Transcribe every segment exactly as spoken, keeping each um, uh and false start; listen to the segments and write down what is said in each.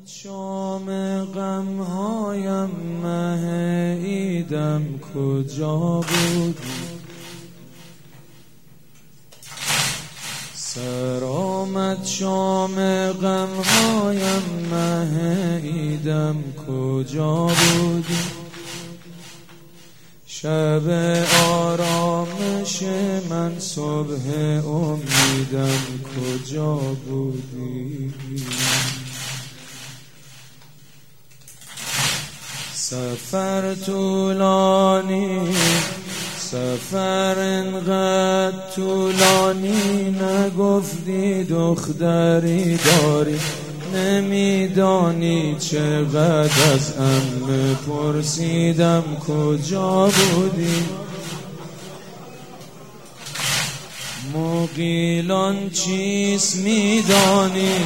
شام غمهایم مه عیدم کجا بودی؟ سر آمد شام غمهایم مه عیدم کجا بودی؟ شب آرامش من صبح امیدم کجا بودی؟ سفر طولانی، سفر انقدر طولانی، نگفتی دختری داری، نمیدانی چقدر از عمه پرسیدم کجا بودی؟ مقیلان چیست میدانی؟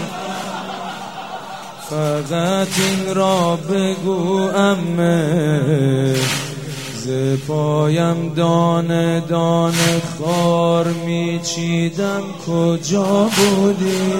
فقط این را بگو عمه، ز پایم دانه دانه خار میچیدم کجا بودی؟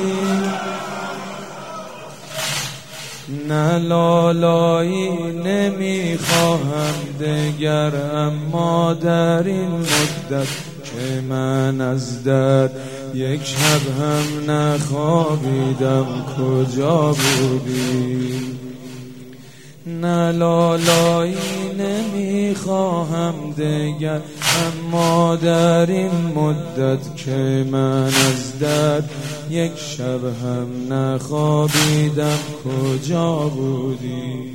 نه لالایی نمیخواهم دگر، اما در این مدت که من از درد یک شب هم نخوابیدم کجا بودی؟ نه لالایی نمیخواهم دگر، اما در این مدت که من از درد یک شب هم نخوابیدم کجا بودی؟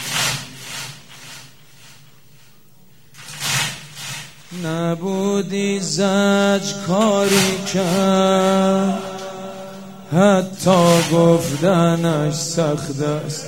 نبودی زج کاری کرد، حتی گفتنش سخت است.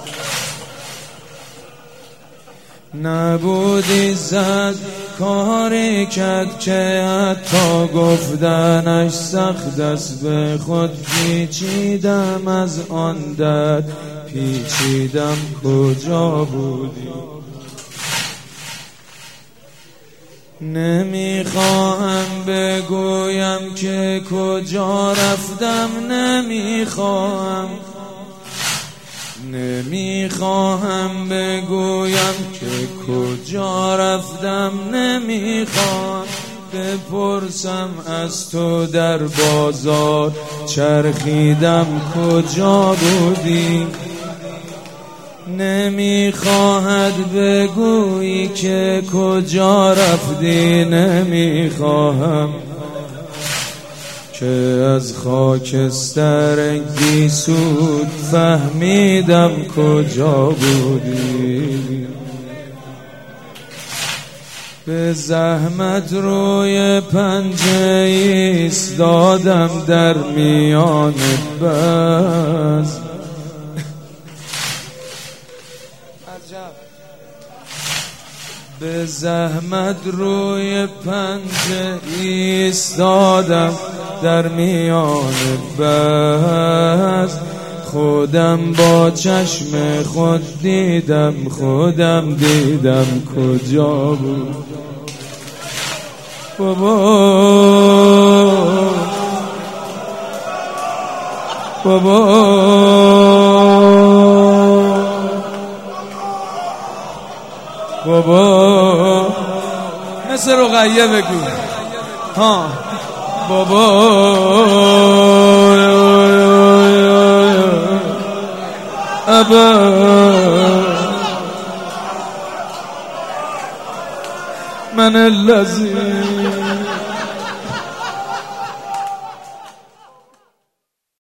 نبودی زج کاری کرد که حتی گفتنش سخت است. به خود پیچیدم از آن درد، پیچیدم کجا بودی؟ نمیخواهم بگویم که کجا رفتم، نمیخواهم نمیخواهم بگویم که کجا رفتم، نمیخواهم بپرسم از تو در بازار چرخیدم کجا بودی؟ نمیخواهد بگویی که کجا رفتی، نمیخواهم که از خاکستر گیسوت فهمیدم کجا بودی. به زحمت روی پنجه ایستادم در میان بزم، به زحمت روی پنجه ایستادم در میان بزم. خودم با چشم خود دیدم، خودم دیدم کجا بود بابا؟ بابا بابا مثل رقیه بگو ها بابا. ابا من الذی